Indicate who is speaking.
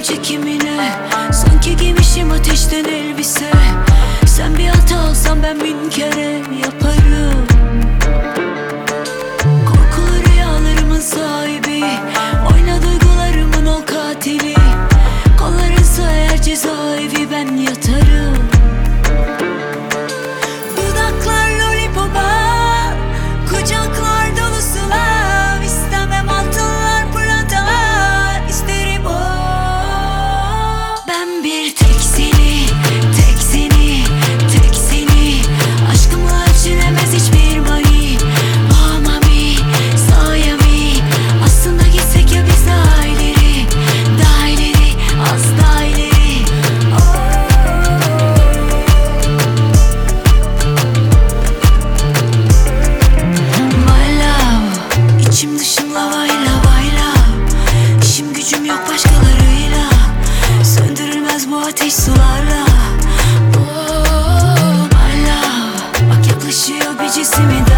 Speaker 1: çekimine, sanki giymişim ateşten elbise. Sen bir hata alsan ben bin kere yaparım. Korkulu rüyalarımın sahibi, oyna duygularımın ol katili. Kollarınsa eğer cezaevi ben yatarım. Dudaklar lollipopa, kucaklar dolusu lav. İstemem altınlar pırlantalar, isterim o. Ben bir tek seni, tek seni, tek seni. Aşkımla ölçülemez hiçbir mani. Oh mami, sayami. Aslında gitsek ya biz daha ileri, daha ileri, az daha ileri. My love, içim dışım lavayla bayla. İşim gücüm yok başkalarıyla, söndürülmez bu ateş sularla. Oh my love, bak yaklaşıyor bir cisimi